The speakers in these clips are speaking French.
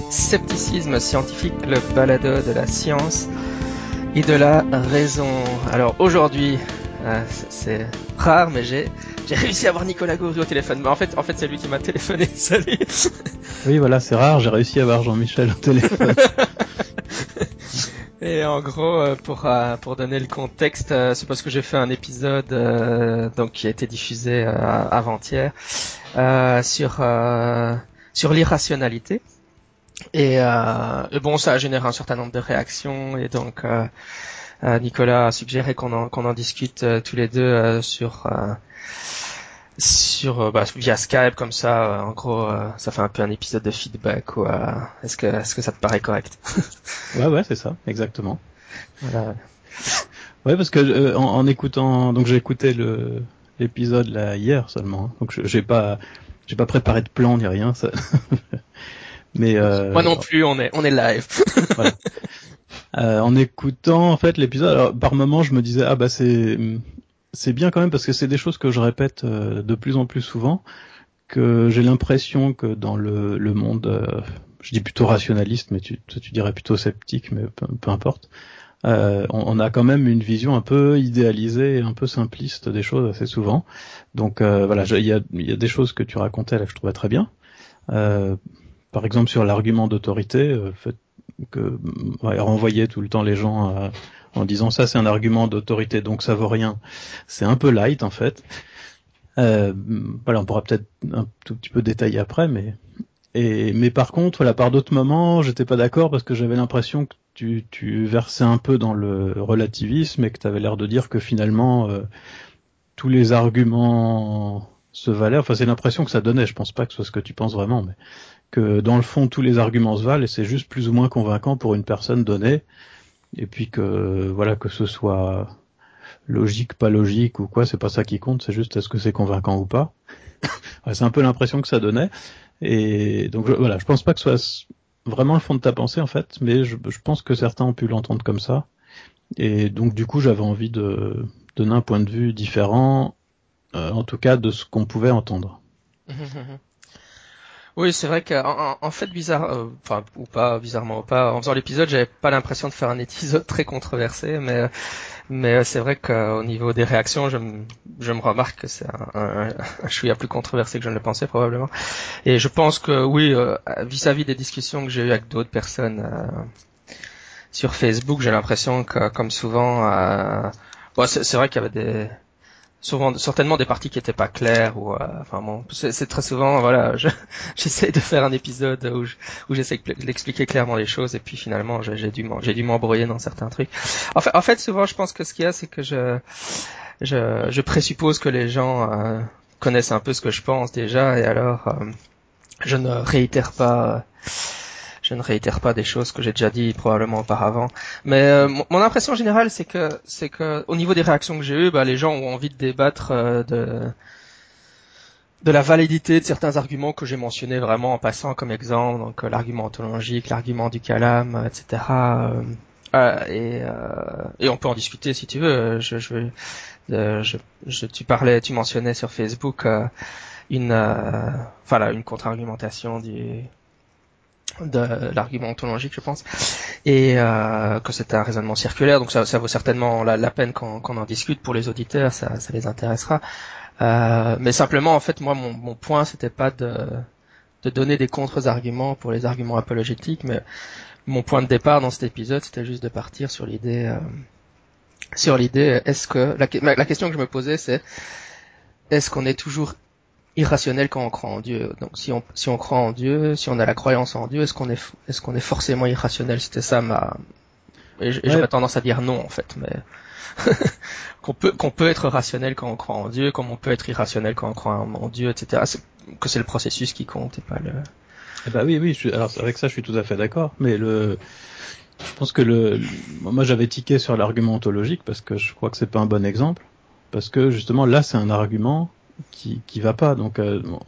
Scepticisme scientifique, le balado de la science et de la raison. Alors aujourd'hui, c'est rare, mais j'ai réussi à avoir Nicolas Gauvry au téléphone. Mais en fait, c'est lui qui m'a téléphoné. Salut. Oui, voilà, c'est rare. J'ai réussi à avoir Jean-Michel au téléphone. Et en gros, pour donner le contexte, c'est parce que j'ai fait un épisode donc qui a été diffusé avant-hier sur l'irrationalité. Et bon, ça a généré un certain nombre de réactions, et donc Nicolas a suggéré qu'on en discute tous les deux via Skype, comme ça. En gros, ça fait un peu un épisode de feedback. Ou est-ce que ça te paraît correct? Ouais, c'est ça, exactement. Voilà. Ouais, parce que en écoutant, donc j'ai écouté l'épisode là hier seulement, hein. Donc j'ai pas préparé de plan ni rien. Ça... Mais moi non plus, on est live. Voilà. En écoutant en fait l'épisode, alors par moment je me disais c'est bien quand même, parce que c'est des choses que je répète de plus en plus souvent, que j'ai l'impression que dans le monde, je dis plutôt rationaliste, mais tu dirais plutôt sceptique, mais peu importe, on a quand même une vision un peu idéalisée et un peu simpliste des choses assez souvent. Donc voilà, il y a des choses que tu racontais là que je trouvais très bien. Par exemple sur l'argument d'autorité, renvoyer tout le temps les gens en disant ça c'est un argument d'autorité donc ça vaut rien. C'est un peu light en fait. Voilà, on pourra peut-être un tout petit peu détailler après, mais par contre, voilà, par d'autres moments, j'étais pas d'accord parce que j'avais l'impression que tu versais un peu dans le relativisme et que tu avais l'air de dire que finalement tous les arguments se valaient. Enfin, c'est l'impression que ça donnait. Je pense pas que ce soit ce que tu penses vraiment, mais que dans le fond tous les arguments se valent et c'est juste plus ou moins convaincant pour une personne donnée. Et puis que voilà, que ce soit logique, pas logique ou quoi, c'est pas ça qui compte. C'est juste est-ce que c'est convaincant ou pas. Ouais, c'est un peu l'impression que ça donnait. Et donc voilà, je pense pas que ce soit vraiment le fond de ta pensée en fait, mais je pense que certains ont pu l'entendre comme ça. Et donc du coup, j'avais envie de donner un point de vue différent, en tout cas de ce qu'on pouvait entendre. Oui, c'est vrai qu'en fait, bizarrement ou pas, en faisant l'épisode, j'avais pas l'impression de faire un épisode très controversé, mais c'est vrai qu'au niveau des réactions, je me remarque que c'est un chouïa plus controversé que je ne le pensais probablement. Et je pense que oui, vis-à-vis des discussions que j'ai eues avec d'autres personnes sur Facebook, j'ai l'impression que, comme souvent, c'est vrai qu'il y avait certainement des parties qui étaient pas claires, ou enfin bon, c'est très souvent, voilà, j'essaie de faire un épisode où j'essaie d'expliquer clairement les choses, et puis finalement j'ai dû m'embrouiller dans certains trucs. En fait souvent je pense que ce qu'il y a, c'est que je présuppose que les gens connaissent un peu ce que je pense déjà, et alors je ne réitère pas des choses que j'ai déjà dit probablement auparavant. Mais mon impression générale, c'est que au niveau des réactions que j'ai eues, les gens ont envie de débattre de la validité de certains arguments que j'ai mentionnés vraiment en passant comme exemple, donc l'argument ontologique, l'argument du calame, etc. Et on peut en discuter si tu veux. Tu mentionnais sur Facebook une contre-argumentation de l'argument ontologique, je pense, et que c'était un raisonnement circulaire, donc ça vaut certainement la peine qu'on en discute pour les auditeurs, ça les intéressera. Mais simplement, en fait, moi, mon point, c'était pas de donner des contre-arguments pour les arguments apologétiques, mais mon point de départ dans cet épisode, c'était juste de partir sur l'idée, est-ce que la question que je me posais, c'est est-ce qu'on est toujours irrationnel quand on croit en Dieu? Donc si on croit en Dieu, si on a la croyance en Dieu, est-ce qu'on est forcément irrationnel? C'était ça et j'aurais tendance à dire non, en fait, mais qu'on peut être rationnel quand on croit en Dieu, comme on peut être irrationnel quand on croit en Dieu, etc. Que c'est le processus qui compte et pas le... Eh ben oui, alors avec ça je suis tout à fait d'accord, mais je pense que moi j'avais tiqué sur l'argument ontologique parce que je crois que c'est pas un bon exemple, parce que justement là c'est un argument qui va pas, donc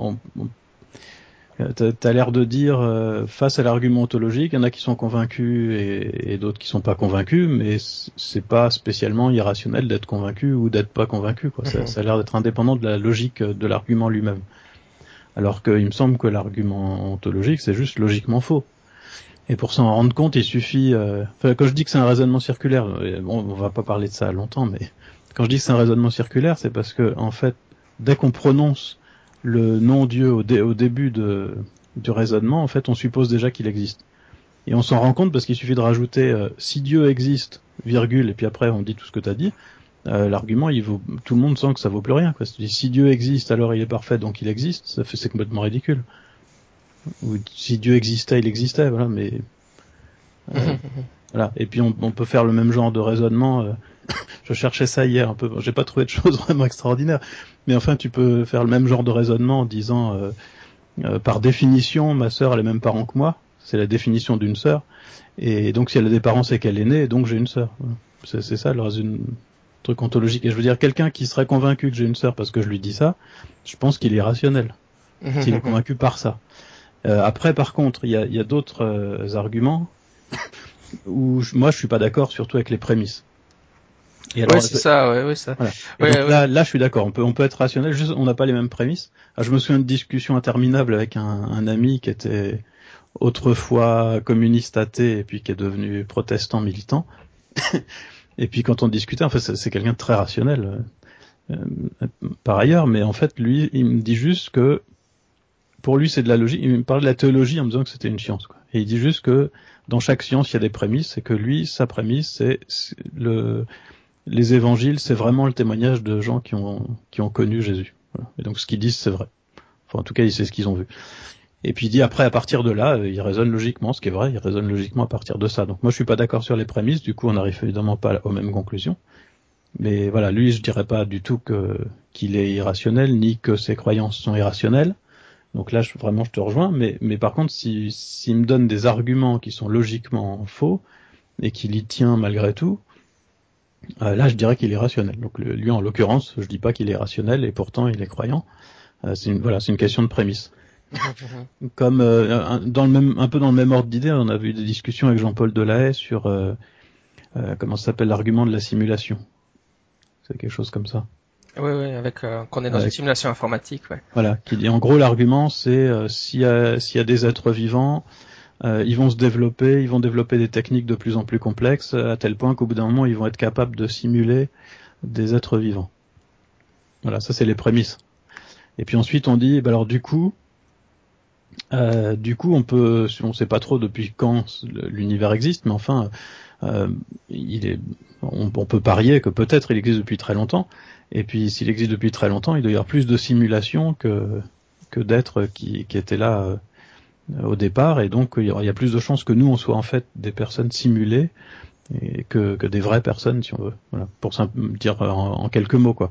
t'as l'air de dire face à l'argument ontologique, il y en a qui sont convaincus et d'autres qui sont pas convaincus, mais c'est pas spécialement irrationnel d'être convaincu ou d'être pas convaincu, quoi. Ça a l'air d'être indépendant de la logique de l'argument lui-même. Alors qu'il me semble que l'argument ontologique c'est juste logiquement faux. Et pour s'en rendre compte, il suffit... quand je dis que c'est un raisonnement circulaire, bon, on va pas parler de ça longtemps, mais quand je dis que c'est un raisonnement circulaire, c'est parce que, en fait, dès qu'on prononce le nom Dieu au début du raisonnement, en fait, on suppose déjà qu'il existe. Et on s'en rend compte parce qu'il suffit de rajouter si Dieu existe, virgule, et puis après on dit tout ce que tu as dit, l'argument, tout le monde sent que ça vaut plus rien, quoi. Si Dieu existe, alors il est parfait, donc il existe, c'est complètement ridicule. Ou si Dieu existait, il existait, voilà, mais voilà. Et puis on peut faire le même genre de raisonnement. Je cherchais ça hier un peu, j'ai pas trouvé de choses vraiment extraordinaires, mais enfin tu peux faire le même genre de raisonnement en disant par définition, ma sœur a les mêmes parents que moi, c'est la définition d'une sœur, et donc si elle a des parents, c'est qu'elle est née, et donc j'ai une sœur. Voilà. C'est ça le truc ontologique. Et je veux dire, quelqu'un qui serait convaincu que j'ai une sœur parce que je lui dis ça, je pense qu'il est rationnel, s'il est convaincu par ça. Après, par contre, il y a d'autres arguments où moi je suis pas d'accord, surtout avec les prémices. Et alors, c'est ça, ouais, ça. Voilà. Et donc là, je suis d'accord. On peut être rationnel, juste on n'a pas les mêmes prémices. Alors, je me souviens de discussions interminables avec un ami qui était autrefois communiste athée et puis qui est devenu protestant militant. Et puis quand on discutait, en fait, c'est quelqu'un de très rationnel par ailleurs, mais en fait, lui, il me dit juste que pour lui, c'est de la logique. Il me parlait de la théologie en me disant que c'était une science, quoi. Et il dit juste que dans chaque science, il y a des prémices, et que lui, sa prémisse, c'est les évangiles, c'est vraiment le témoignage de gens qui ont connu Jésus. Voilà. Et donc ce qu'ils disent, c'est vrai. Enfin, en tout cas, c'est ce qu'ils ont vu. Et puis il dit après, à partir de là, il raisonne logiquement, ce qui est vrai, il raisonne logiquement à partir de ça. Donc moi, je suis pas d'accord sur les prémices, du coup, on n'arrive évidemment pas aux mêmes conclusions. Mais voilà, lui, je dirais pas du tout qu'il est irrationnel, ni que ses croyances sont irrationnelles. Donc là, vraiment, je te rejoins. Mais par contre, s'il me donne des arguments qui sont logiquement faux et qu'il y tient malgré tout, là, je dirais qu'il est rationnel. Donc lui, en l'occurrence, je dis pas qu'il est rationnel et pourtant il est croyant. C'est une question de prémisse. Comme un peu dans le même ordre d'idée, on a eu des discussions avec Jean-Paul Delahaye sur comment ça s'appelle l'argument de la simulation. C'est quelque chose comme ça. Oui, avec qu'on est dans une simulation informatique, ouais. Voilà, qui dit en gros l'argument c'est s'il y a des êtres vivants, ils vont se développer, ils vont développer des techniques de plus en plus complexes à tel point qu'au bout d'un moment ils vont être capables de simuler des êtres vivants. Voilà, ça c'est les prémices. Et puis ensuite on dit, alors du coup on sait pas trop depuis quand l'univers existe, mais enfin on peut parier que peut-être il existe depuis très longtemps. Et puis s'il existe depuis très longtemps, il doit y avoir plus de simulations que d'êtres qui étaient là au départ, et donc il y a plus de chances que nous on soit en fait des personnes simulées et que des vraies personnes, si on veut. Voilà, pour dire en quelques mots quoi.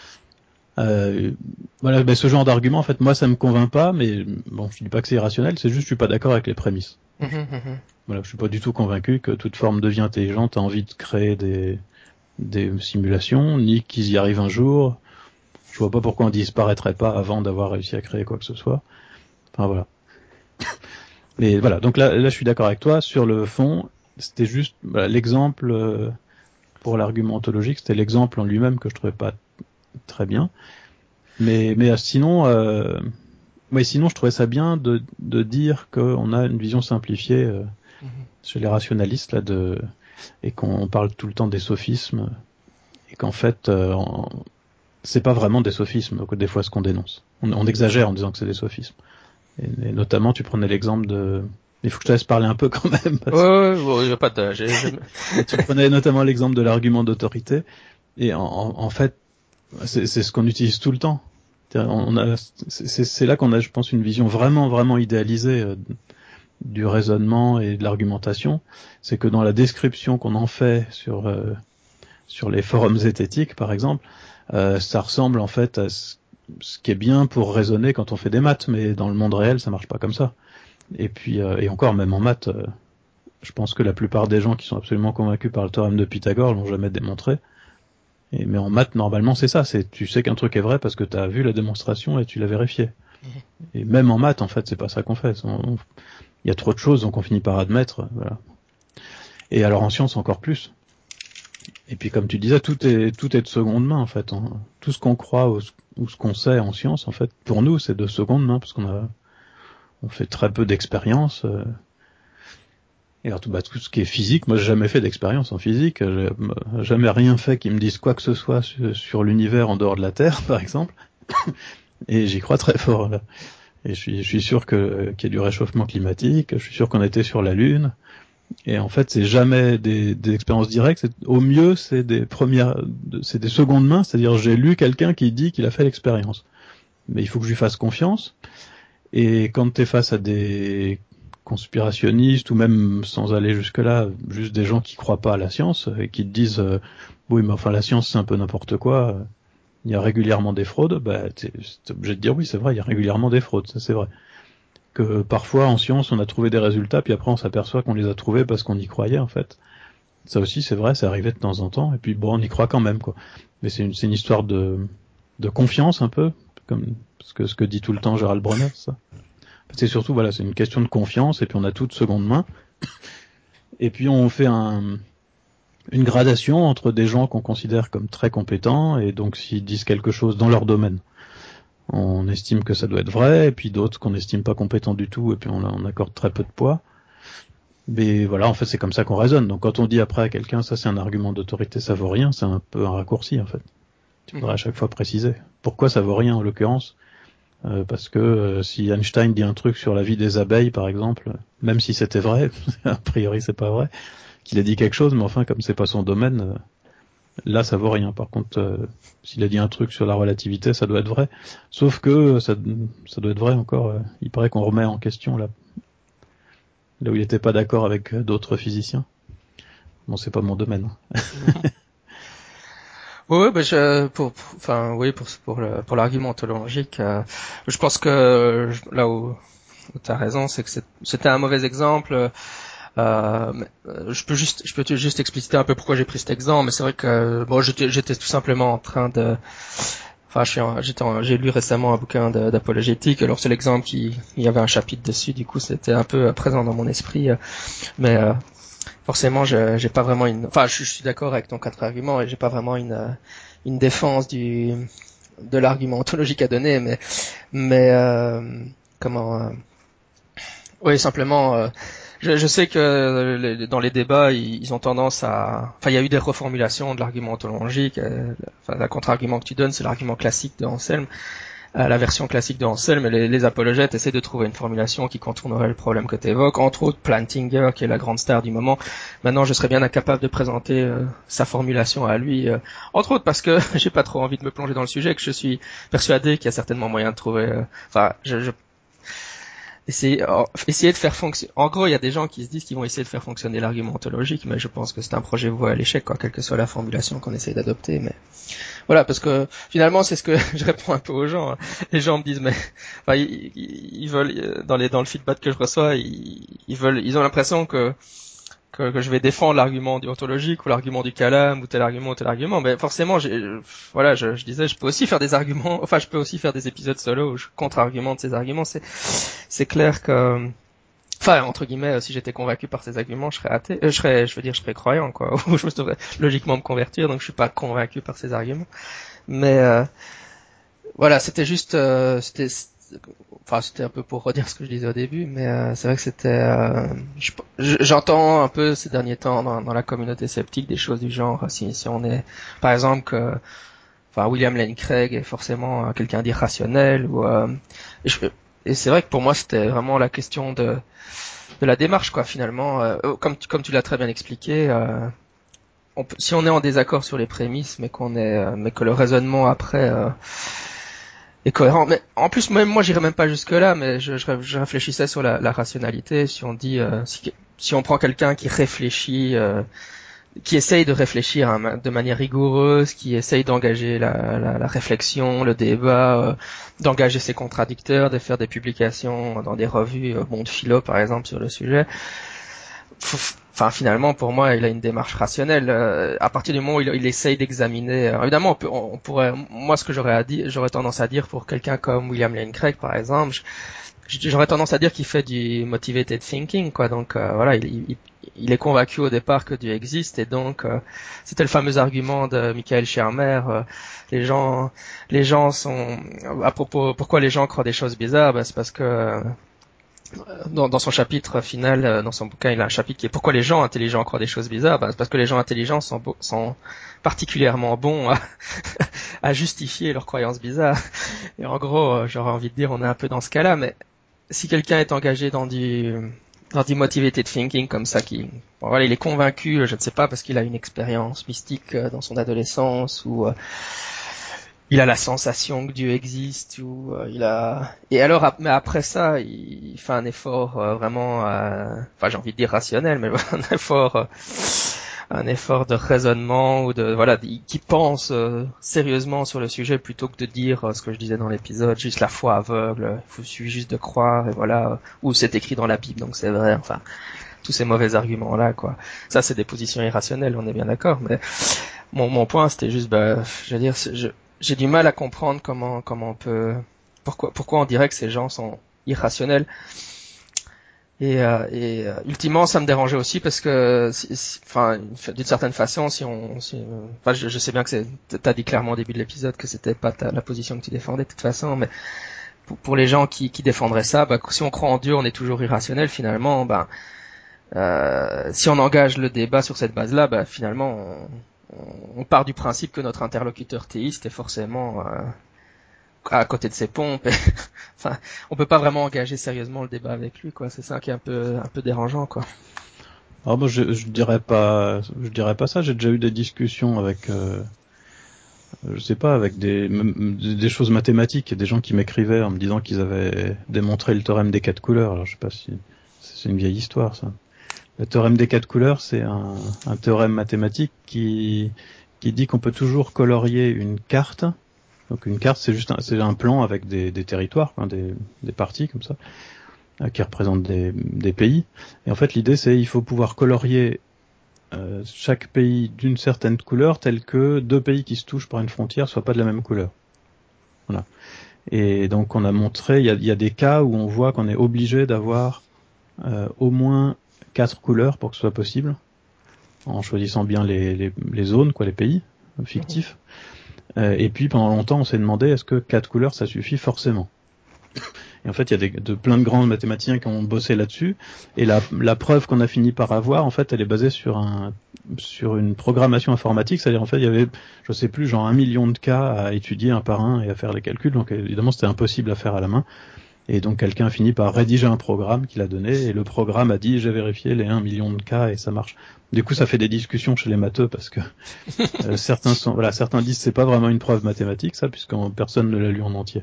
Voilà, ben ce genre d'argument en fait moi ça me convainc pas, mais bon je dis pas que c'est irrationnel, c'est juste je suis pas d'accord avec les prémices. Voilà, je suis pas du tout convaincu que toute forme de vie intelligente a envie de créer des simulations, ni qu'ils y arrivent un jour. Je vois pas pourquoi on disparaîtrait pas avant d'avoir réussi à créer quoi que ce soit. Enfin voilà. Mais voilà, donc là je suis d'accord avec toi sur le fond. C'était juste l'exemple pour l'argument ontologique, c'était l'exemple en lui-même que je trouvais pas très bien. Mais sinon, sinon je trouvais ça bien de dire qu'on a une vision simplifiée chez les rationalistes là et qu'on parle tout le temps des sophismes et qu'en fait c'est pas vraiment des sophismes des fois ce qu'on dénonce. On exagère en disant que c'est des sophismes. Et notamment tu prenais l'exemple de... Il faut que je te laisse parler un peu quand même. Ouais, il y a pas de... Tu prenais notamment l'exemple de l'argument d'autorité et en fait c'est ce qu'on utilise tout le temps. C'est là qu'on a, je pense, une vision vraiment, vraiment idéalisée du raisonnement et de l'argumentation. C'est que dans la description qu'on en fait sur les forums zététiques, par exemple, ça ressemble en fait à ce qui est bien pour raisonner quand on fait des maths, mais dans le monde réel, ça marche pas comme ça. Et puis, et encore, même en maths, je pense que la plupart des gens qui sont absolument convaincus par le théorème de Pythagore l'ont jamais démontré. Mais en maths, normalement, c'est ça. Tu sais qu'un truc est vrai parce que tu as vu la démonstration et tu l'as vérifié. Et même en maths, en fait, c'est pas ça qu'on fait. Il y a trop de choses, donc on finit par admettre. Voilà. Et alors en science, encore plus. Et puis, comme tu disais, tout est de seconde main, en fait. Tout ce qu'on croit ou ce qu'on sait en science, en fait, pour nous, c'est de seconde main parce on fait très peu d'expériences. Et alors tout ce qui est physique, moi j'ai jamais fait d'expérience en physique, j'ai jamais rien fait qui me dise quoi que ce soit sur l'univers en dehors de la Terre, par exemple. Et j'y crois très fort là. Et je suis sûr qu'il y a du réchauffement climatique, je suis sûr qu'on était sur la Lune. Et en fait, c'est jamais des expériences directes. Au mieux, c'est des secondes mains. C'est-à-dire, j'ai lu quelqu'un qui dit qu'il a fait l'expérience. Mais il faut que je lui fasse confiance. Et quand t'es face à des conspirationnistes, ou même sans aller jusque-là, juste des gens qui croient pas à la science, et qui te disent, oui, mais enfin, la science, c'est un peu n'importe quoi. Il y a régulièrement des fraudes. Bah, t'es obligé de dire oui, c'est vrai, il y a régulièrement des fraudes. Ça, c'est vrai. Que parfois en science on a trouvé des résultats puis après on s'aperçoit qu'on les a trouvés parce qu'on y croyait en fait. Ça aussi c'est vrai, c'est arrivé de temps en temps et puis bon on y croit quand même quoi. Mais c'est une histoire de confiance un peu comme ce que dit tout le temps Gérald Bronner ça. C'est surtout voilà, c'est une question de confiance et puis on a tout de seconde main. Et puis on fait une gradation entre des gens qu'on considère comme très compétents et donc s'ils disent quelque chose dans leur domaine, on estime que ça doit être vrai, et puis d'autres qu'on estime pas compétents du tout, et puis on accorde très peu de poids. Mais voilà, en fait, c'est comme ça qu'on raisonne. Donc quand on dit après à quelqu'un, ça c'est un argument d'autorité, ça vaut rien, c'est un peu un raccourci en fait. Tu pourrais à chaque fois préciser. Pourquoi ça vaut rien en l'occurrence parce que si Einstein dit un truc sur la vie des abeilles, par exemple, même si c'était vrai, a priori c'est pas vrai, qu'il a dit quelque chose, mais enfin comme c'est pas son domaine, là ça vaut rien. Par contre, s'il a dit un truc sur la relativité, ça doit être vrai. Sauf que ça doit être vrai encore. Il paraît qu'on remet en question là où il était pas d'accord avec d'autres physiciens. Bon, c'est pas mon domaine. Oui, bah enfin oui pour l'argument ontologique, je pense que là où t'as raison, c'est que c'était un mauvais exemple. Je peux juste expliciter un peu pourquoi j'ai pris cet exemple, mais c'est vrai que bon j'étais tout simplement en train de enfin j'ai lu récemment un bouquin d'apologétique, alors c'est l'exemple il y avait un chapitre dessus, du coup c'était un peu présent dans mon esprit, mais forcément j'ai pas vraiment enfin je suis d'accord avec ton contre-argument et j'ai pas vraiment une défense de l'argument ontologique à donner, mais comment oui, simplement, je sais que dans les débats, ils ont tendance à... Enfin, il y a eu des reformulations de l'argument ontologique. Enfin, la contre-argument que tu donnes, c'est l'argument classique de Anselme, la version classique de Anselme, mais les apologètes essaient de trouver une formulation qui contournerait le problème que tu évoques. Entre autres, Plantinga, qui est la grande star du moment. Maintenant, je serais bien incapable de présenter sa formulation à lui, entre autres parce que j'ai pas trop envie de me plonger dans le sujet, que je suis persuadé qu'il y a certainement moyen de trouver... Enfin, essayer de faire fonctionner. En gros, il y a des gens qui se disent qu'ils vont essayer de faire fonctionner l'argument ontologique, mais je pense que c'est un projet voué à l'échec, quoi, quelle que soit la formulation qu'on essaye d'adopter. Mais voilà, parce que finalement, c'est ce que je réponds un peu aux gens. Les gens me disent, mais enfin, ils veulent dans le feedback que je reçois, ils ont l'impression que je vais défendre l'argument du ontologique ou l'argument du kalam ou tel argument, mais forcément voilà, je disais, je peux aussi faire des arguments, enfin je peux aussi faire des épisodes solo où je contre-argumente ces arguments. C'est clair que, enfin entre guillemets, si j'étais convaincu par ces arguments, je serais athée, je serais croyant, quoi, ou je devrais logiquement me convertir, donc je suis pas convaincu par ces arguments. Mais voilà, c'était juste, c'était un peu pour redire ce que je disais au début, mais c'est vrai que j'entends un peu ces derniers temps dans la communauté sceptique des choses du genre, si on est, par exemple, William Lane Craig est forcément quelqu'un d'irrationnel, et c'est vrai que pour moi c'était vraiment la question de la démarche, quoi, finalement, comme tu l'as très bien expliqué. Si on est en désaccord sur les prémices, mais que le raisonnement après est cohérent. Mais en plus, même moi, j'irais même pas jusque là, mais je réfléchissais sur la rationalité. Si on dit, si on prend quelqu'un qui réfléchit, qui essaye de réfléchir de manière rigoureuse, qui essaye d'engager la réflexion, le débat, d'engager ses contradicteurs, de faire des publications dans des revues, Monde Philo par exemple sur le sujet. Enfin, finalement, pour moi, il a une démarche rationnelle. À partir du moment où il essaye d'examiner, évidemment, on pourrait, moi, ce que j'aurais tendance à dire pour quelqu'un comme William Lane Craig, par exemple, j'aurais tendance à dire qu'il fait du motivated thinking, quoi. Donc voilà, il est convaincu au départ que Dieu existe, et donc c'était le fameux argument de Michael Shermer. Les gens sont, à propos, pourquoi les gens croient des choses bizarres, c'est parce que dans son chapitre final, dans son bouquin, il a un chapitre qui est pourquoi les gens intelligents croient des choses bizarres. C'est parce que les gens intelligents sont particulièrement bons à justifier leurs croyances bizarres. Et en gros, j'aurais envie de dire, on est un peu dans ce cas-là, mais si quelqu'un est engagé dans du motivated thinking comme ça, voilà, il est convaincu, je ne sais pas, parce qu'il a une expérience mystique dans son adolescence, ou il a la sensation que Dieu existe, ou et alors mais après ça il fait un effort vraiment enfin j'ai envie de dire rationnel, mais un effort de raisonnement, ou qui pense sérieusement sur le sujet, plutôt que de dire ce que je disais dans l'épisode, juste la foi aveugle, il suffit juste de croire, et voilà, ou c'est écrit dans la Bible donc c'est vrai, enfin tous ces mauvais arguments là, quoi. Ça c'est des positions irrationnelles, on est bien d'accord, mais mon point c'était juste, je veux dire, j'ai du mal à comprendre comment on peut, pourquoi on dirait que ces gens sont irrationnels. Et ultimement, ça me dérangeait aussi parce que, enfin, d'une certaine façon, je sais bien que t'as dit clairement au début de l'épisode que c'était pas la position que tu défendais de toute façon, mais pour les gens qui défendraient ça, si on croit en Dieu, on est toujours irrationnel finalement. Si on engage le débat sur cette base-là, finalement, on part du principe que notre interlocuteur théiste est forcément à côté de ses pompes. Enfin, on peut pas vraiment engager sérieusement le débat avec lui, quoi. C'est ça qui est un peu dérangeant, quoi. Alors moi, je dirais pas ça. J'ai déjà eu des discussions avec, je sais pas, avec des choses mathématiques, des gens qui m'écrivaient en me disant qu'ils avaient démontré le théorème des 4 couleurs. Alors je sais pas si c'est une vieille histoire, ça. Le théorème des 4 couleurs, c'est un théorème mathématique qui dit qu'on peut toujours colorier une carte. Donc une carte, c'est un plan avec des territoires, hein, des parties comme ça, qui représentent des pays. Et en fait, l'idée, c'est il faut pouvoir colorier chaque pays d'une certaine couleur, telle que deux pays qui se touchent par une frontière soient pas de la même couleur. Voilà. Et donc on a montré, il y a des cas où on voit qu'on est obligé d'avoir au moins 4 couleurs pour que ce soit possible, en choisissant bien les zones, les pays fictifs. Et puis pendant longtemps, on s'est demandé est-ce que 4 couleurs ça suffit forcément. Et en fait, il y a plein de grands mathématiciens qui ont bossé là-dessus. Et la preuve qu'on a fini par avoir, en fait, elle est basée sur une programmation informatique. C'est-à-dire, en fait, il y avait, je sais plus, genre 1 million de cas à étudier un par un et à faire les calculs. Donc, évidemment, c'était impossible à faire à la main. Et donc, quelqu'un a fini par rédiger un programme qu'il a donné. Et le programme a dit, j'ai vérifié les 1 million de cas et ça marche. Du coup, ça fait des discussions chez les matheux parce que certains disent c'est pas vraiment une preuve mathématique, ça, puisque personne ne l'a lu en entier.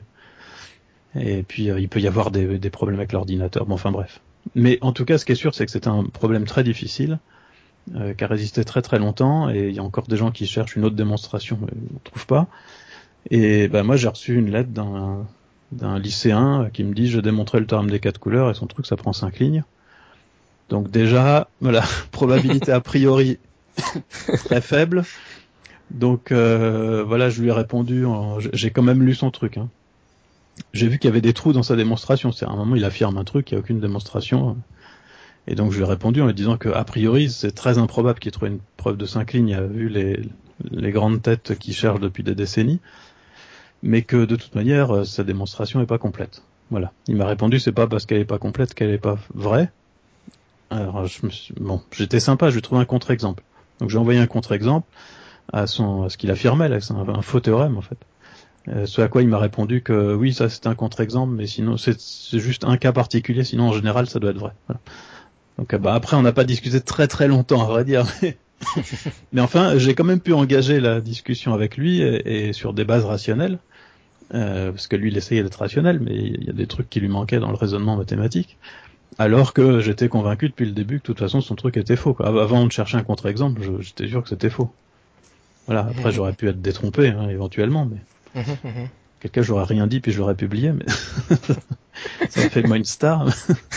Et puis il peut y avoir des problèmes avec l'ordinateur. Bon, enfin bref. Mais en tout cas, ce qui est sûr, c'est que c'est un problème très difficile, qui a résisté très très longtemps, et il y a encore des gens qui cherchent une autre démonstration, mais ne trouvent pas. Et moi, j'ai reçu une lettre d'un lycéen qui me dit je démontrais le théorème des 4 couleurs, et son truc, ça prend 5 lignes. Donc déjà, voilà, probabilité a priori très faible. Donc voilà, je lui ai répondu, j'ai quand même lu son truc, hein. J'ai vu qu'il y avait des trous dans sa démonstration. C'est à un moment, il affirme un truc, il n'y a aucune démonstration. Et donc, je lui ai répondu en lui disant que, a priori, c'est très improbable qu'il trouve une preuve de 5 lignes, vu les grandes têtes qui cherchent depuis des décennies. Mais que, de toute manière, sa démonstration n'est pas complète. Voilà. Il m'a répondu, c'est pas parce qu'elle est pas complète qu'elle est pas vraie. Alors, j'étais sympa, je lui ai trouvé un contre-exemple. Donc, j'ai envoyé un contre-exemple à ce qu'il affirmait, là, c'est un faux théorème, en fait. Ce à quoi il m'a répondu que oui, ça c'est un contre-exemple, mais sinon c'est juste un cas particulier, sinon en général ça doit être vrai. Voilà. Donc après on n'a pas discuté très très longtemps à vrai dire, mais enfin j'ai quand même pu engager la discussion avec lui et sur des bases rationnelles, parce que lui il essayait d'être rationnel, mais il y a des trucs qui lui manquaient dans le raisonnement mathématique, alors que j'étais convaincu depuis le début que de toute façon son truc était faux, quoi. Avant de chercher un contre-exemple, j'étais sûr que c'était faux. Voilà, après j'aurais pu être détrompé, hein, éventuellement, mais quelqu'un j'aurais rien dit puis je l'aurais publié, mais ça a fait de moi une star.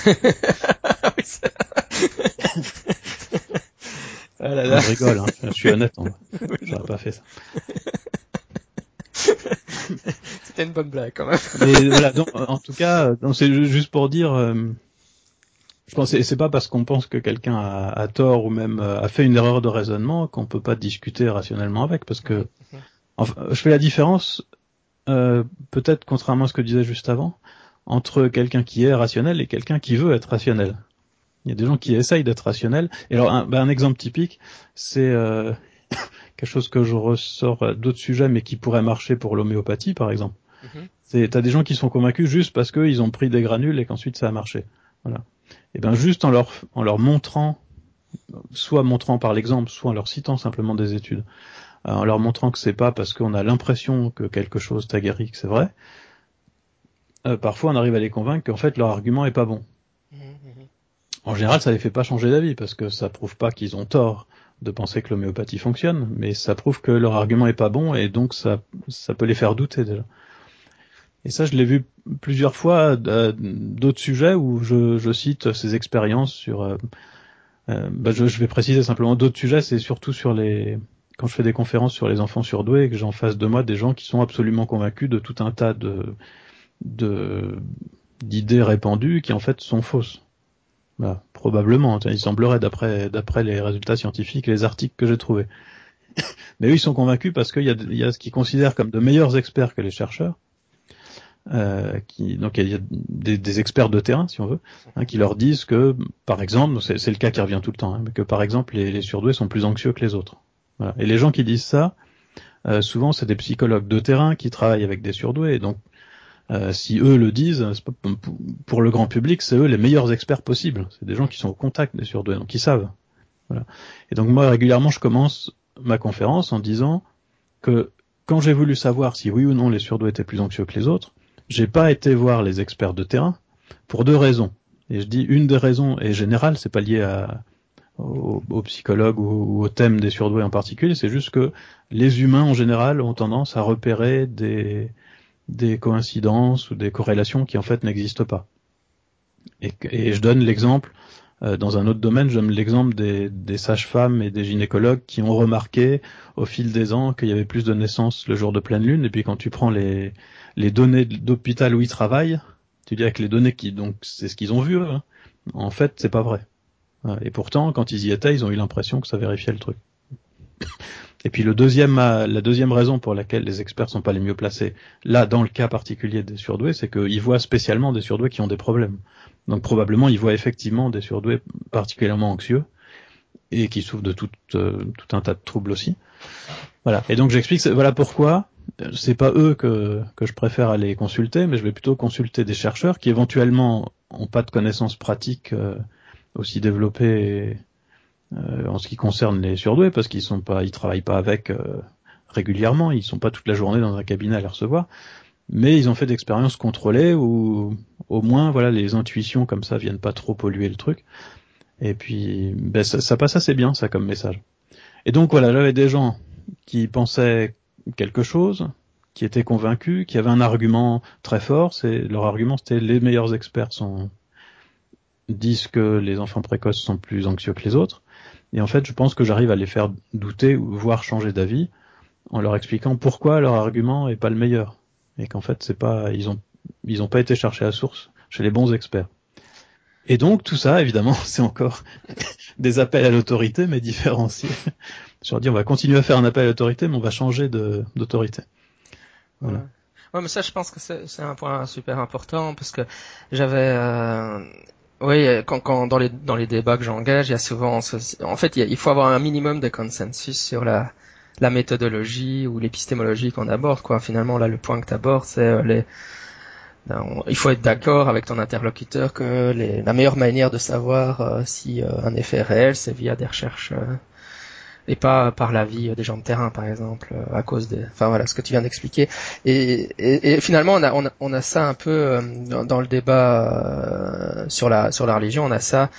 Ah là là. Je rigole, hein. Je suis honnête, j'aurais pas fait ça. C'était une bonne blague quand même. Mais voilà, donc en tout cas, c'est juste pour dire, je pense que c'est pas parce qu'on pense que quelqu'un a tort ou même a fait une erreur de raisonnement qu'on peut pas discuter rationnellement avec, parce que enfin, je fais la différence, peut-être contrairement à ce que je disais juste avant, entre quelqu'un qui est rationnel et quelqu'un qui veut être rationnel. Il y a des gens qui essayent d'être rationnels. Et alors, un exemple typique, c'est quelque chose que je ressors d'autres sujets, mais qui pourrait marcher pour l'homéopathie, par exemple. T'as des gens qui sont convaincus juste parce qu'ils ont pris des granules et qu'ensuite ça a marché. Voilà. Et ben juste en leur montrant, soit montrant par l'exemple, soit en leur citant simplement des études, en leur montrant que c'est pas parce qu'on a l'impression que quelque chose t'a guéri que c'est vrai, parfois on arrive à les convaincre qu'en fait leur argument est pas bon. En général, ça les fait pas changer d'avis parce que ça prouve pas qu'ils ont tort de penser que l'homéopathie fonctionne, mais ça prouve que leur argument est pas bon et donc ça peut les faire douter déjà. Et ça, je l'ai vu plusieurs fois d'autres sujets où je cite ces expériences sur. Je vais préciser simplement d'autres sujets, c'est surtout sur quand je fais des conférences sur les enfants surdoués et que j'ai en face de moi des gens qui sont absolument convaincus de tout un tas d'idées répandues qui en fait sont fausses. Bah, probablement, il semblerait d'après les résultats scientifiques et les articles que j'ai trouvés. Mais eux, ils sont convaincus parce qu'il y a ce qu'ils considèrent comme de meilleurs experts que les chercheurs. Donc il y a des experts de terrain, si on veut, qui leur disent que, par exemple, c'est le cas qui revient tout le temps, mais que par exemple les surdoués sont plus anxieux que les autres. Voilà. Et les gens qui disent ça, souvent c'est des psychologues de terrain qui travaillent avec des surdoués. Et donc si eux le disent, c'est pas, pour le grand public, c'est eux les meilleurs experts possibles. C'est des gens qui sont au contact des surdoués, donc ils savent. Voilà. Et donc moi régulièrement je commence ma conférence en disant que quand j'ai voulu savoir si oui ou non les surdoués étaient plus anxieux que les autres, j'ai pas été voir les experts de terrain pour deux raisons. Et je dis une des raisons est générale, c'est pas lié aux psychologues ou au thème des surdoués en particulier, c'est juste que les humains en général ont tendance à repérer des coïncidences ou des corrélations qui en fait n'existent pas. Et je donne l'exemple, dans un autre domaine, je donne l'exemple des sages-femmes et des gynécologues qui ont remarqué au fil des ans qu'il y avait plus de naissances le jour de pleine lune, et puis quand tu prends les données d'hôpital où ils travaillent, tu dis avec les données donc c'est ce qu'ils ont vu, hein. En fait, c'est pas vrai. Et pourtant, quand ils y étaient, ils ont eu l'impression que ça vérifiait le truc. Et puis la deuxième raison pour laquelle les experts sont pas les mieux placés, là, dans le cas particulier des surdoués, c'est qu'ils voient spécialement des surdoués qui ont des problèmes. Donc probablement, ils voient effectivement des surdoués particulièrement anxieux et qui souffrent de tout un tas de troubles aussi. Voilà. Et donc j'explique, voilà pourquoi c'est pas eux que je préfère aller consulter, mais je vais plutôt consulter des chercheurs qui éventuellement ont pas de connaissances pratiques aussi développées en ce qui concerne les surdoués, parce ils travaillent pas avec régulièrement, ils sont pas toute la journée dans un cabinet à les recevoir, mais ils ont fait d'expériences contrôlées où au moins voilà les intuitions comme ça viennent pas trop polluer le truc. Et puis ça passe assez bien ça comme message. Et donc voilà, j'avais des gens qui pensaient quelque chose, qui étaient convaincus, qui avaient un argument très fort. Leur argument c'était les meilleurs experts disent que les enfants précoces sont plus anxieux que les autres. Et en fait, je pense que j'arrive à les faire douter ou voire changer d'avis en leur expliquant pourquoi leur argument est pas le meilleur. Et qu'en fait, ils ont pas été chercher à source chez les bons experts. Et donc, tout ça, évidemment, c'est encore des appels à l'autorité, mais différenciés. Je leur dis, on va continuer à faire un appel à l'autorité, mais on va changer d'autorité. Voilà. Ouais, mais ça, je pense que c'est un point super important parce que j'avais, oui, quand dans les débats que j'engage, il y a souvent, en fait, il faut avoir un minimum de consensus sur la méthodologie ou l'épistémologie qu'on aborde, quoi. Finalement, là, le point que tu abordes, c'est il faut être d'accord avec ton interlocuteur que la meilleure manière de savoir si un effet est réel, c'est via des recherches et pas par l'avis des gens de terrain, par exemple, à cause enfin voilà, ce que tu viens d'expliquer. Et finalement, on a ça un peu dans le débat sur la religion, on a ça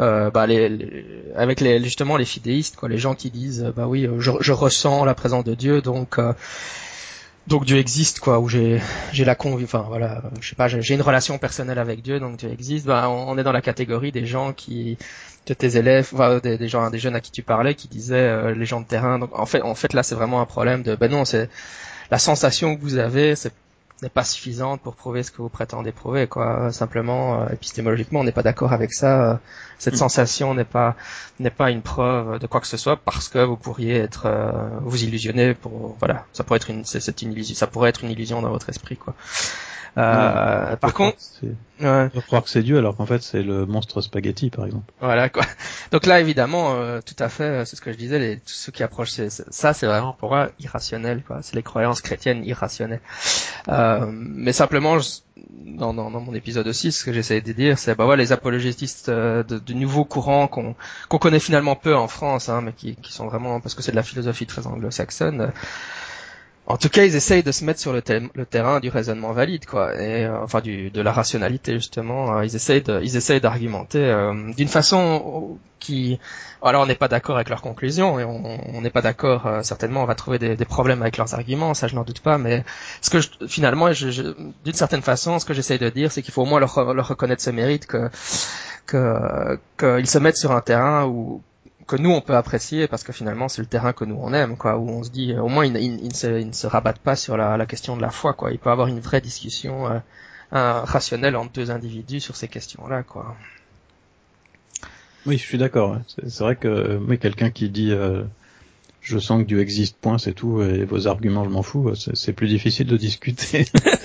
avec justement les fidéistes, quoi, les gens qui disent bah oui, je ressens la présence de Dieu, donc Dieu existe, quoi, ou j'ai enfin voilà, je sais pas, j'ai une relation personnelle avec Dieu, donc Dieu existe. Ben on est dans la catégorie des gens de tes élèves, enfin, des jeunes à qui tu parlais, qui disaient les gens de terrain. Donc en fait là c'est vraiment un problème non, c'est la sensation que vous avez, n'est pas suffisante pour prouver ce que vous prétendez prouver, quoi. Simplement, épistémologiquement, on n'est pas d'accord avec ça. Cette sensation n'est pas une preuve de quoi que ce soit, parce que vous pourriez être vous illusionner pour, voilà, ça pourrait être une illusion dans votre esprit, quoi. Par contre, on peut croire que c'est Dieu alors qu'en fait c'est le monstre spaghetti par exemple. Voilà quoi. Donc là évidemment, tout à fait, c'est ce que je disais, tout ce qui approche ça, c'est vraiment pour moi irrationnel quoi. C'est les croyances chrétiennes irrationnelles. Mais simplement, dans mon épisode aussi, ce que j'essayais de dire, c'est les apologétistes du nouveau courant qu'on connaît finalement peu en France, hein, mais qui sont vraiment, parce que c'est de la philosophie très anglo-saxonne. En tout cas, ils essayent de se mettre sur le terrain du raisonnement valide, quoi, et enfin de la rationalité justement. Ils essayent d'argumenter d'une façon qui, alors on n'est pas d'accord avec leurs conclusions et on n'est pas d'accord. Certainement, on va trouver des problèmes avec leurs arguments, ça je n'en doute pas. Mais ce que finalement, d'une certaine façon, ce que j'essaye de dire, c'est qu'il faut au moins leur reconnaître ce mérite qu'ils se mettent sur un terrain que nous on peut apprécier parce que finalement c'est le terrain que nous on aime quoi, où on se dit au moins ils ne se rabattent pas sur la question de la foi quoi. Il peut y avoir une vraie discussion rationnelle entre deux individus sur ces questions-là quoi. Oui, je suis d'accord. C'est vrai que quelqu'un qui dit je sens que Dieu existe, point, c'est tout, et vos arguments je m'en fous, c'est plus difficile de discuter.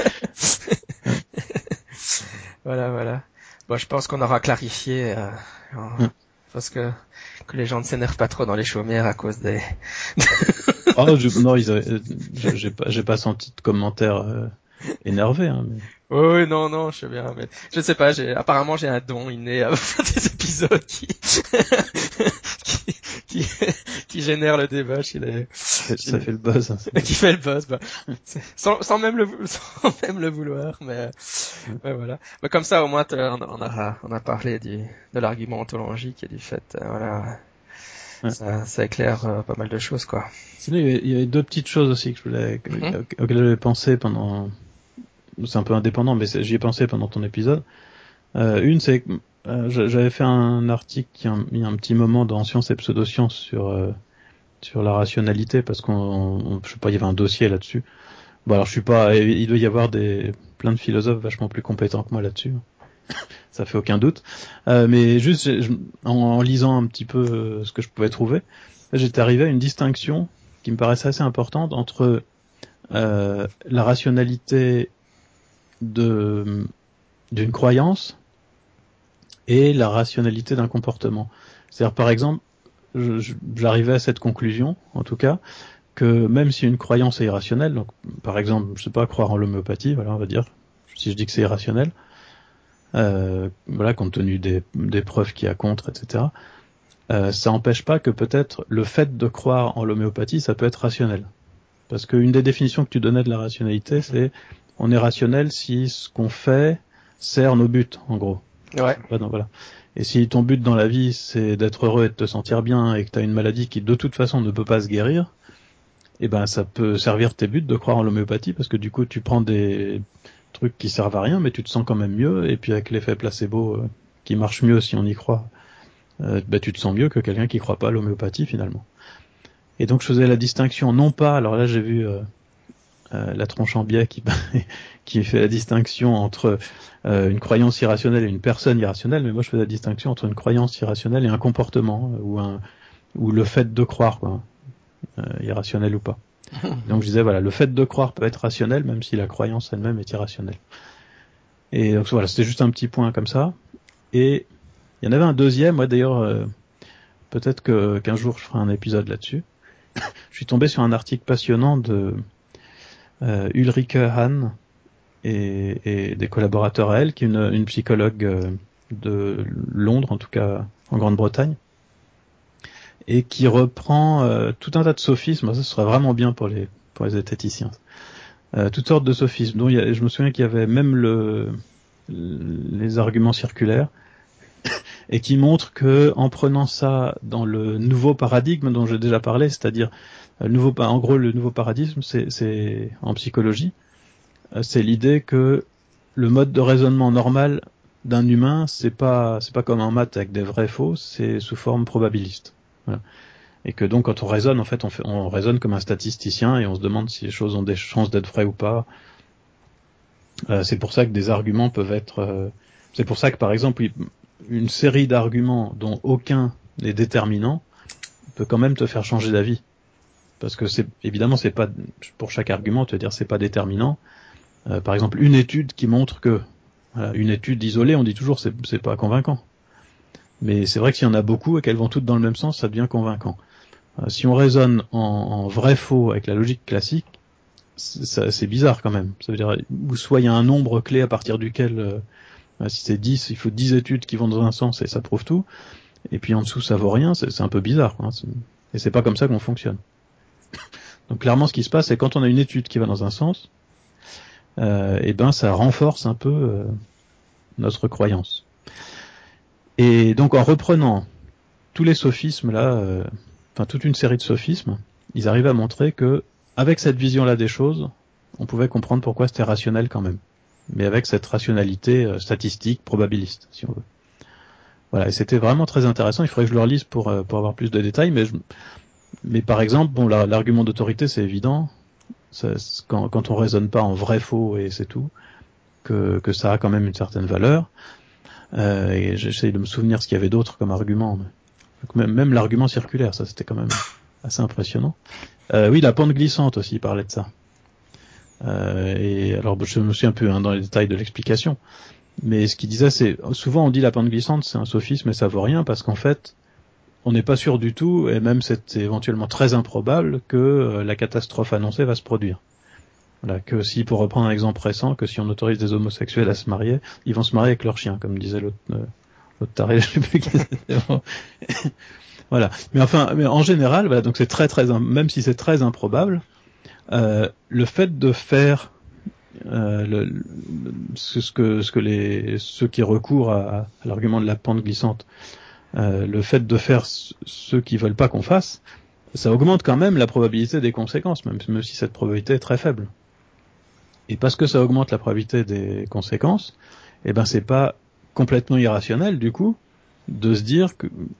Voilà. Bon, je pense qu'on aura clarifié parce que les gens ne s'énervent pas trop dans les chaumières à cause des non, j'ai pas senti de commentaires énervés. Hein, mais... Oui, non, je sais bien, mais je sais pas, apparemment j'ai un don inné à faire des épisodes qui génère le débat chez les... Ça fait le buzz. Hein, qui fait le buzz, sans même le vouloir, mais voilà. Mais comme ça, au moins, on a parlé de l'argument ontologique et du fait, voilà. Ouais. Ça éclaire pas mal de choses, quoi. Sinon, il y avait deux petites choses aussi que auxquelles j'avais pensé pendant... C'est un peu indépendant, mais j'y ai pensé pendant ton épisode. Une, c'est que j'avais fait un article il y a un petit moment dans Science et Pseudosciences sur la rationalité, parce je sais pas, il y avait un dossier là-dessus. Bon, alors il doit y avoir plein de philosophes vachement plus compétents que moi là-dessus. Ça fait aucun doute. Mais juste, en lisant un petit peu ce que je pouvais trouver, j'étais arrivé à une distinction qui me paraissait assez importante entre la rationalité d'une croyance et la rationalité d'un comportement. C'est-à-dire, par exemple, j'arrivais à cette conclusion, en tout cas, que même si une croyance est irrationnelle, donc par exemple, je sais pas, croire en l'homéopathie, voilà, on va dire, si je dis que c'est irrationnel, voilà, compte tenu des preuves qu'il y a contre, etc., ça n'empêche pas que peut-être le fait de croire en l'homéopathie, ça peut être rationnel. Parce qu'une des définitions que tu donnais de la rationalité, c'est on est rationnel si ce qu'on fait sert nos buts, en gros. Ouais. Donc, voilà. Et si ton but dans la vie, c'est d'être heureux et de te sentir bien et que tu as une maladie qui de toute façon ne peut pas se guérir, eh ben ça peut servir tes buts de croire en l'homéopathie parce que du coup tu prends des trucs qui servent à rien mais tu te sens quand même mieux et puis avec l'effet placebo qui marche mieux si on y croit, tu te sens mieux que quelqu'un qui croit pas à l'homéopathie finalement. Et donc je faisais la distinction non pas, alors là j'ai vu la tronche en biais qui fait la distinction entre une croyance irrationnelle et une personne irrationnelle, mais moi je fais la distinction entre une croyance irrationnelle et un comportement ou le fait de croire, quoi, irrationnel ou pas. Donc je disais voilà, le fait de croire peut être rationnel même si la croyance elle-même est irrationnelle. Et donc voilà, c'était juste un petit point comme ça. Et il y en avait un deuxième, moi d'ailleurs, peut-être qu'un jour je ferai un épisode là-dessus. Je suis tombé sur un article passionnant de Ulrike Hahn et des collaborateurs à elle, qui est une psychologue de Londres, en tout cas en Grande-Bretagne, et qui reprend tout un tas de sophismes. Ça serait vraiment bien pour les zététiciens. Toutes sortes de sophismes. Dont je me souviens qu'il y avait même les arguments circulaires, et qui montrent que en prenant ça dans le nouveau paradigme dont j'ai déjà parlé, c'est-à-dire en gros le nouveau paradigme, c'est en psychologie, c'est l'idée que le mode de raisonnement normal d'un humain, c'est pas comme en maths avec des vrais faux, c'est sous forme probabiliste. Voilà. Et que donc quand on raisonne, en fait, on raisonne comme un statisticien et on se demande si les choses ont des chances d'être vraies ou pas. C'est pour ça que des arguments peuvent être... c'est pour ça que par exemple, une série d'arguments dont aucun n'est déterminant peut quand même te faire changer d'avis. Parce que évidemment, c'est pas pour chaque argument, te dire c'est pas déterminant. Par exemple, une étude qui montre que, voilà, une étude isolée, on dit toujours c'est pas convaincant. Mais c'est vrai que s'il y en a beaucoup et qu'elles vont toutes dans le même sens, ça devient convaincant. Si on raisonne en vrai-faux avec la logique classique, c'est bizarre quand même. Ça veut dire, ou soit il y a un nombre clé à partir duquel, si c'est 10, il faut 10 études qui vont dans un sens et ça prouve tout. Et puis en dessous, ça vaut rien, c'est un peu bizarre, quoi. Et c'est pas comme ça qu'on fonctionne. Donc clairement, ce qui se passe, c'est quand on a une étude qui va dans un sens, et ben ça renforce un peu notre croyance. Et donc en reprenant tous les sophismes là, toute une série de sophismes, ils arrivent à montrer que avec cette vision-là des choses, on pouvait comprendre pourquoi c'était rationnel quand même, mais avec cette rationalité statistique, probabiliste, si on veut. Voilà, et c'était vraiment très intéressant. Il faudrait que je le relise pour avoir plus de détails, mais par exemple, bon, l'argument d'autorité, c'est évident. Quand on raisonne pas en vrai-faux et c'est tout, que ça a quand même une certaine valeur. Et j'essaye de me souvenir ce qu'il y avait d'autre comme argument. Même l'argument circulaire, ça c'était quand même assez impressionnant. Oui, la pente glissante aussi, il parlait de ça. Et alors je me suis un peu dans les détails de l'explication. Mais ce qu'il disait, c'est souvent on dit la pente glissante, c'est un sophisme et ça vaut rien parce qu'en fait, on n'est pas sûr du tout, et même c'est éventuellement très improbable que la catastrophe annoncée va se produire. Voilà, que si, pour reprendre un exemple récent, que si on autorise des homosexuels à se marier, ils vont se marier avec leur chien, comme disait l'autre taré, je sais plus qui c'était. Voilà. Mais en général, voilà, donc c'est même si c'est très improbable, le fait de faire ce que ceux qui recourent à l'argument de la pente glissante, le fait de faire ceux qui veulent pas qu'on fasse, ça augmente quand même la probabilité des conséquences, même si cette probabilité est très faible. Et parce que ça augmente la probabilité des conséquences, eh ben c'est pas complètement irrationnel du coup de se dire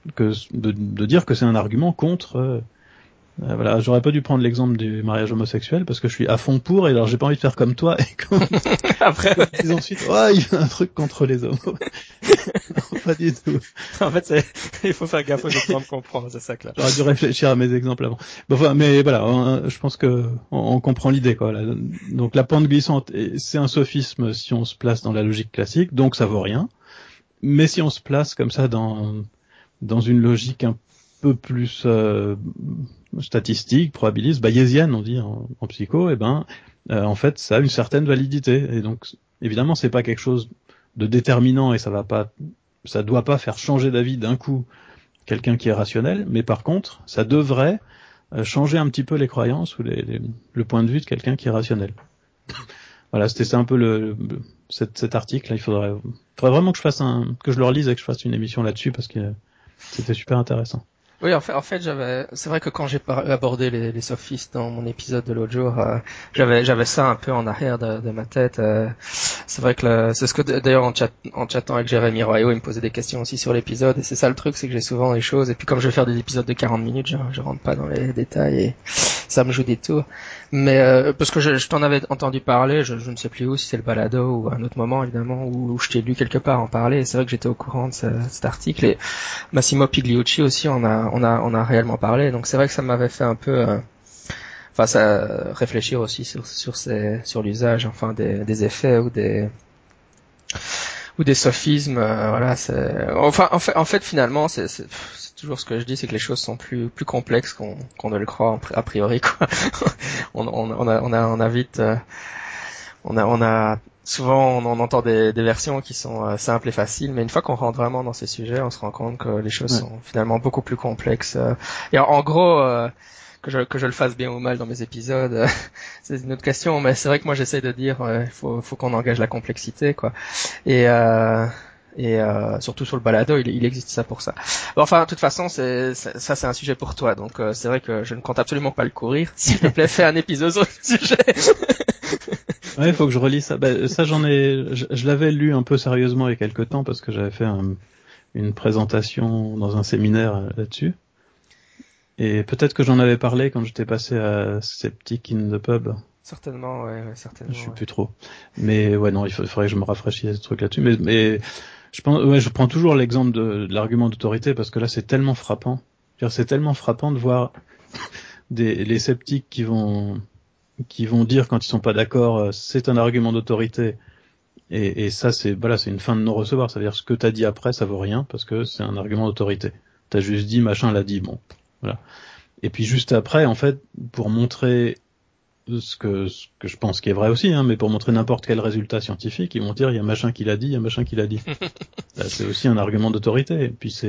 de dire que c'est un argument contre. Voilà, j'aurais pas dû prendre l'exemple du mariage homosexuel parce que je suis à fond pour et alors j'ai pas envie de faire comme toi et Après, ils ensuite il y a un truc contre les homos. Non, pas du tout. en fait, il faut faire gaffe aux exemples qu'on prend, c'est ça que là. J'aurais dû réfléchir à mes exemples avant. Bon, enfin, mais voilà, je pense que on comprend l'idée quoi. Là. Donc la pente glissante, c'est un sophisme si on se place dans la logique classique, donc ça vaut rien. Mais si on se place comme ça dans une logique un peu plus statistique, probabiliste, bayésienne, on dit en psycho, en fait, ça a une certaine validité. Et donc, évidemment, c'est pas quelque chose de déterminant et ça doit pas faire changer d'avis d'un coup quelqu'un qui est rationnel, mais par contre, ça devrait changer un petit peu les croyances ou le point de vue de quelqu'un qui est rationnel. Voilà, c'était ça un peu cet article. Là, il faudrait vraiment que je le relise et que je fasse une émission là-dessus parce que c'était super intéressant. Oui, en fait, c'est vrai que quand j'ai abordé les sophistes dans mon épisode de l'autre jour, j'avais ça un peu en arrière de ma tête. C'est vrai que c'est ce que d'ailleurs en chattant avec Jérémy Royaux, il me posait des questions aussi sur l'épisode, et c'est ça le truc, c'est que j'ai souvent des choses, et puis comme je vais faire des épisodes de 40 minutes, je rentre pas dans les détails, et ça me joue des tours. Mais parce que je t'en avais entendu parler, je ne sais plus où, si c'est le balado ou un autre moment évidemment, où je t'ai lu quelque part en parler, et c'est vrai que j'étais au courant de cet article, et Massimo Pigliucci aussi on a réellement parlé, donc c'est vrai que ça m'avait fait un peu ça réfléchir aussi sur l'usage enfin des effets ou des sophismes, voilà, en fait finalement c'est toujours ce que je dis, c'est que les choses sont plus complexes qu'on ne le croit a priori quoi. on a vite on a souvent on entend des versions qui sont simples et faciles, mais une fois qu'on rentre vraiment dans ces sujets, on se rend compte que les choses sont finalement beaucoup plus complexes. Et en gros, que je le fasse bien ou mal dans mes épisodes, c'est une autre question, mais c'est vrai que moi j'essaie de dire faut qu'on engage la complexité quoi. Et surtout sur le balado, il existe ça pour ça. Bon, enfin, de toute façon, ça c'est un sujet pour toi, donc c'est vrai que je ne compte absolument pas le courir. S'il te plaît, fais un épisode sur le sujet. Ouais, il faut que je relise ça. Ça, je l'avais lu un peu sérieusement il y a quelque temps parce que j'avais fait une présentation dans un séminaire là-dessus. Et peut-être que j'en avais parlé quand j'étais passé à Sceptic in the Pub. Certainement, ouais, certainement. Je sais plus trop. Mais ouais, non, il faudrait que je me rafraîchisse ce truc là-dessus. Mais je prends toujours l'exemple de l'argument d'autorité parce que là, c'est tellement frappant. C'est tellement frappant de voir les sceptiques qui vont qui vont dire quand ils sont pas d'accord, c'est un argument d'autorité. Et ça, c'est une fin de non-recevoir. Ça veut dire ce que t'as dit après, ça vaut rien parce que c'est un argument d'autorité. T'as juste dit machin l'a dit, bon, voilà. Et puis juste après, en fait, pour montrer ce que je pense qui est vrai aussi, hein, mais pour montrer n'importe quel résultat scientifique, ils vont dire il y a machin qui l'a dit, il y a machin qui l'a dit. Là, c'est aussi un argument d'autorité. Et puis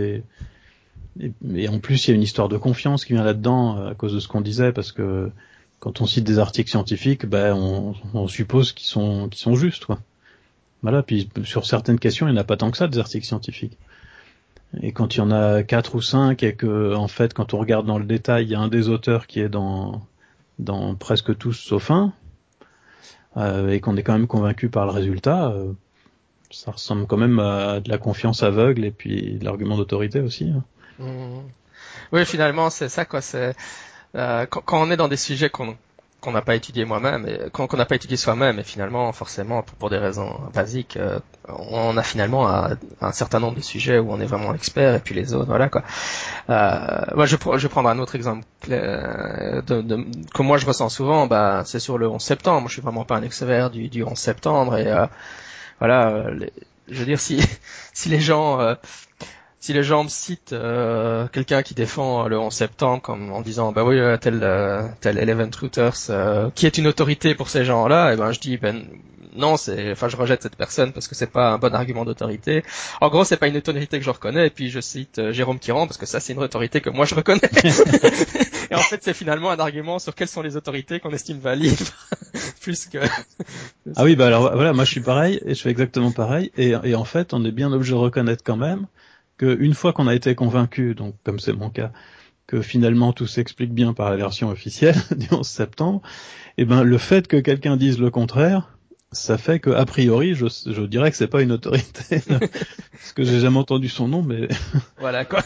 et en plus il y a une histoire de confiance qui vient là-dedans à cause de ce qu'on disait, parce que quand on cite des articles scientifiques, on suppose qu'ils sont justes, quoi. Voilà, puis sur certaines questions, il n'y en a pas tant que ça des articles scientifiques. Et quand il y en a 4 ou 5 et que, en fait, quand on regarde dans le détail, il y a un des auteurs qui est dans presque tous sauf un, et qu'on est quand même convaincu par le résultat, ça ressemble quand même à de la confiance aveugle et puis de l'argument d'autorité aussi. Mmh. Oui, finalement, c'est ça, quoi. C'est quand on est dans des sujets qu'on n'a pas étudié moi-même, et qu'on n'a pas étudié soi-même, et finalement, forcément, pour des raisons basiques, on a finalement un certain nombre de sujets où on est vraiment expert, et puis les autres, voilà, quoi. Moi, je vais prendre un autre exemple que moi je ressens souvent. C'est sur le 11 septembre. Moi, je suis vraiment pas un expert du 11 septembre, et voilà. Je veux dire, si les gens me citent quelqu'un qui défend le 11 septembre comme en disant bah oui tel Eleven Truthers qui est une autorité pour ces gens-là, et ben je dis non, je rejette cette personne parce que c'est pas un bon argument d'autorité. En gros, c'est pas une autorité que je reconnais, et puis je cite Jérôme Tirant parce que ça c'est une autorité que moi je reconnais. Et en fait, c'est finalement un argument sur quelles sont les autorités qu'on estime valides plus que Ah oui, bah alors voilà, moi je suis pareil et je fais exactement pareil, et en fait, on est bien obligé de reconnaître quand même qu'une fois qu'on a été convaincu, donc comme c'est mon cas, que finalement tout s'explique bien par la version officielle du 11 septembre, et ben le fait que quelqu'un dise le contraire, ça fait que a priori je dirais que c'est pas une autorité parce que j'ai jamais entendu son nom, mais voilà, quoi.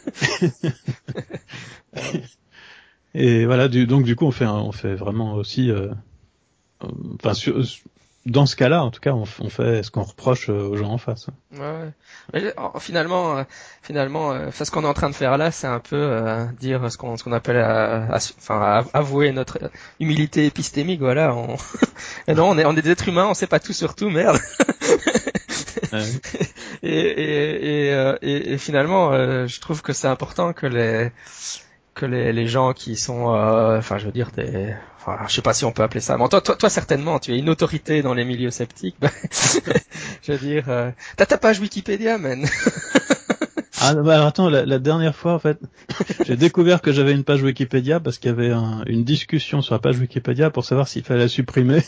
et voilà, donc du coup on fait vraiment aussi enfin dans ce cas-là en tout cas on fait ce qu'on reproche aux gens en face. Ouais. Mais, finalement, ce qu'on est en train de faire là, c'est un peu dire ce qu'on appelle, avouer notre humilité épistémique. Voilà. Et non, on est des êtres humains, on sait pas tout sur tout, merde. Ouais. Et finalement, je trouve que c'est important que les gens qui sont, je veux dire, je sais pas si on peut appeler ça. Bon, toi, certainement, tu es une autorité dans les milieux sceptiques. Je veux dire, t'as ta page Wikipédia, man. Ah bah alors, attends, la dernière fois en fait, j'ai découvert que j'avais une page Wikipédia parce qu'il y avait une discussion sur la page Wikipédia pour savoir s'il fallait la supprimer.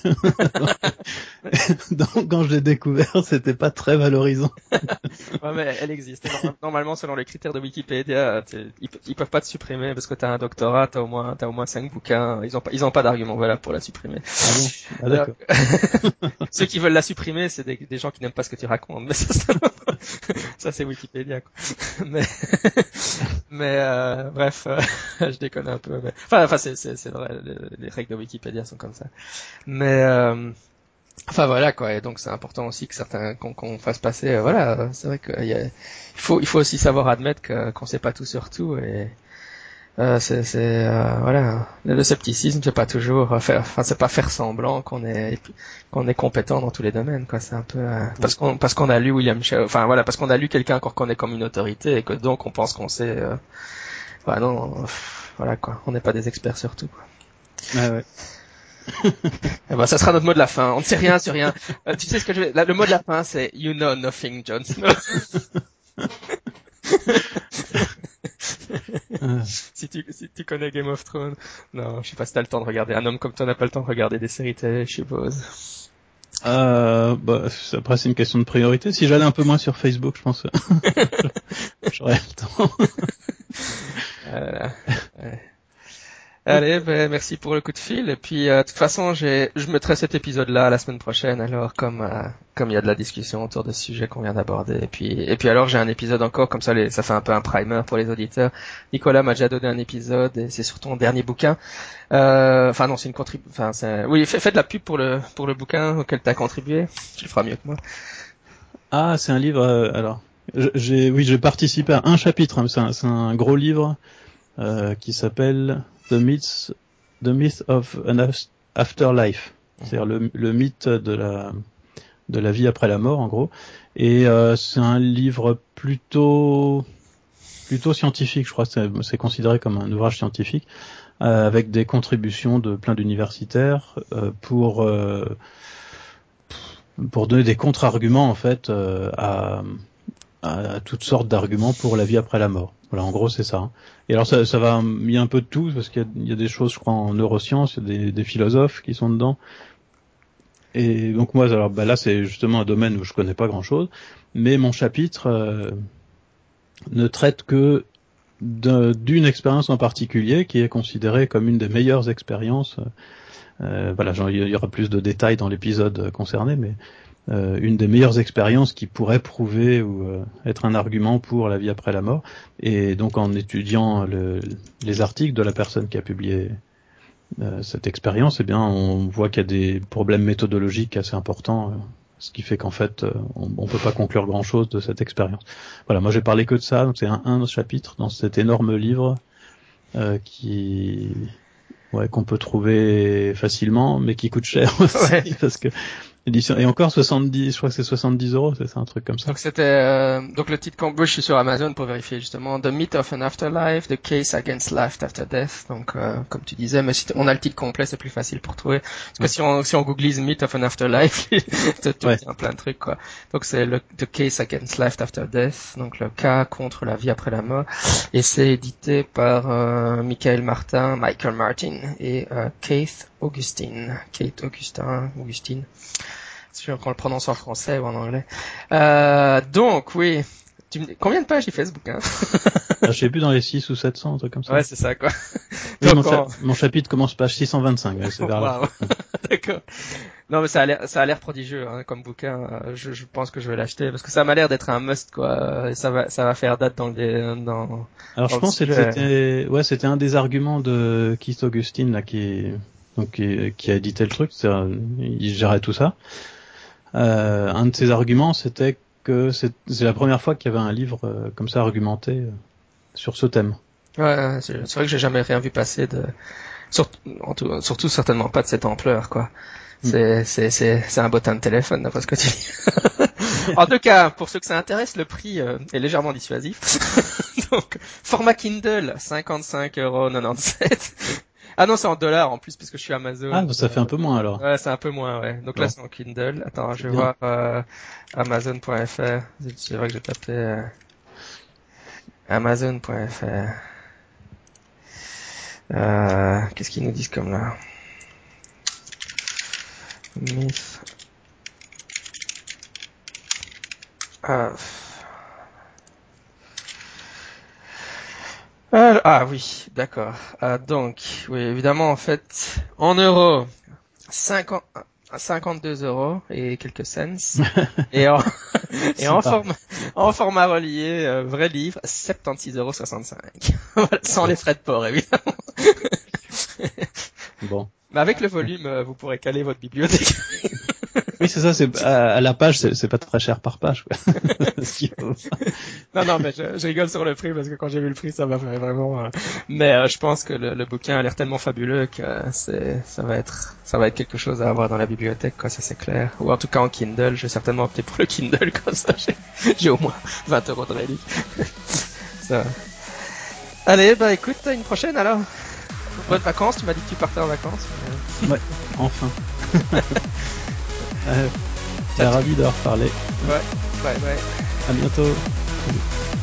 Donc quand je l'ai découvert, c'était pas très valorisant. Ouais, mais elle existe. Et normalement, selon les critères de Wikipédia, ils peuvent pas te supprimer parce que t'as un doctorat, t'as au moins 5 bouquins. Ils ont pas d'argument valable pour la supprimer. Ah bon? Ah d'accord. Ceux qui veulent la supprimer, c'est des gens qui n'aiment pas ce que tu racontes. Mais ça c'est Wikipédia, quoi. Mais bref, je déconne un peu. Mais... Enfin, c'est vrai. Les règles de Wikipédia sont comme ça. Mais voilà, quoi. Et donc c'est important aussi que qu'on fasse passer. Voilà, c'est vrai qu'il faut aussi savoir admettre qu'on sait pas tout sur tout, et voilà, le scepticisme, c'est pas toujours c'est pas faire semblant qu'on est compétent dans tous les domaines, quoi. C'est un peu parce qu'on a lu William Shakespeare, parce qu'on a lu quelqu'un qu'on reconnaît comme une autorité et que donc on pense qu'on sait. Non, voilà, quoi. On n'est pas des experts sur tout, quoi. Ah ouais. Et ça sera notre mot de la fin. On ne sait rien sur rien. Tu sais ce que le mot de la fin, c'est You know nothing, Jon Snow. Si tu connais Game of Thrones. Non, je sais pas si t'as le temps de regarder. Un homme comme toi n'a pas le temps de regarder des séries télé, je suppose. Après c'est une question de priorité. Si j'allais un peu moins sur Facebook, je pense j'aurais le temps. Ouais. Allez, merci pour le coup de fil. Et puis, de toute façon, je mettrai cet épisode-là la semaine prochaine. Alors, comme il y a de la discussion autour de ce sujet qu'on vient d'aborder. Et puis alors, j'ai un épisode encore comme ça. Ça fait un peu un primer pour les auditeurs. Nicolas m'a déjà donné un épisode et c'est sur ton dernier bouquin. Non, c'est une oui, fais de la pub pour le bouquin auquel t'as contribué. Tu le feras mieux que moi. Ah, c'est un livre. Alors, j'ai participé à un chapitre. Hein, c'est un gros livre qui s'appelle The Myth of Afterlife, c'est-à-dire le mythe de la vie après la mort, en gros. Et c'est un livre plutôt scientifique, je crois. C'est considéré comme un ouvrage scientifique, avec des contributions de plein d'universitaires pour donner des contre-arguments en fait à toutes sortes d'arguments pour la vie après la mort. Voilà, en gros, c'est ça. Hein. Et alors, ça va, il y a un peu de tout, parce qu'il y a des choses, je crois, en neurosciences, il y a des philosophes qui sont dedans. Et donc moi, alors, là, c'est justement un domaine où je connais pas grand-chose, mais mon chapitre ne traite que d'une expérience en particulier, qui est considérée comme une des meilleures expériences. Voilà, il y aura plus de détails dans l'épisode concerné, mais une des meilleures expériences qui pourrait prouver ou être un argument pour la vie après la mort. Et donc en étudiant les articles de la personne qui a publié cette expérience, eh bien on voit qu'il y a des problèmes méthodologiques assez importants, ce qui fait qu'en fait on peut pas conclure grand chose de cette expérience. Voilà, moi j'ai parlé que de ça, donc c'est un chapitre dans cet énorme livre qu'on peut trouver facilement, mais qui coûte cher aussi, parce que édition, et encore 70, je crois que c'est 70 €, c'est ça, un truc comme ça. Donc c'était donc le titre je suis sur Amazon pour vérifier justement The Myth of an Afterlife, The Case Against Life After Death. Donc comme tu disais, mais si on a le titre complet, c'est plus facile pour trouver. Parce que si on googlise Myth of an Afterlife, tu obtiens plein de trucs quoi. Donc c'est le The Case Against Life After Death, donc le cas contre la vie après la mort, et c'est édité par Michael Martin et Kate Augustine. Si je le prononce en français ou en anglais. Donc, oui. Combien de pages il fait ce bouquin? Je sais plus, dans les 6 ou 700, un truc comme ça. Ouais, c'est ça, quoi. Oui, mon chapitre commence page 625, c'est vers là. D'accord. Non, mais ça a l'air prodigieux, hein, comme bouquin. Je pense que je vais l'acheter parce que ça m'a l'air d'être un must, quoi. Ça va faire date dans Alors, je pense que c'était un des arguments de Keith Augustine, là, qui a édité le truc. Il gérait tout ça. Un de ses arguments, c'était que c'est la première fois qu'il y avait un livre comme ça argumenté sur ce thème. Ouais, c'est vrai que j'ai jamais rien vu passer surtout certainement pas de cette ampleur, quoi. C'est un bottin de téléphone, d'après ce que tu dis. En tout cas, pour ceux que ça intéresse, le prix est légèrement dissuasif. Donc, format Kindle, 55,97 €. Ah non, c'est en dollars en plus, parce que je suis Amazon. Ah, ça fait un peu moins alors. Ouais, c'est un peu moins, ouais. Donc là, c'est en Kindle. Attends, je vais voir Amazon.fr. C'est vrai que j'ai tapé Amazon.fr. Qu'est-ce qu'ils nous disent comme là? Myth. Oui, d'accord. Donc, oui, évidemment, en fait, en euros, 52 € et quelques cents. Et en format relié, vrai livre, 76,65 €. Voilà, sans les frais de port, évidemment. Bon. Mais avec le volume, vous pourrez caler votre bibliothèque. Oui, c'est ça, c'est à la page, c'est pas très cher par page, quoi. Non, mais je rigole sur le prix parce que quand j'ai vu le prix, ça m'a fait vraiment. Mais je pense que le bouquin a l'air tellement fabuleux que ça va être quelque chose à avoir dans la bibliothèque, quoi, ça c'est clair. Ou en tout cas en Kindle, je vais certainement opter pour le Kindle, comme ça j'ai au moins 20 € de relique. Ça. Allez, bah écoute, à une prochaine alors. Bonnes vacances, tu m'as dit que tu partais en vacances. Ouais, enfin. Ravi d'avoir parlé. Ouais, bye. À bientôt. Salut.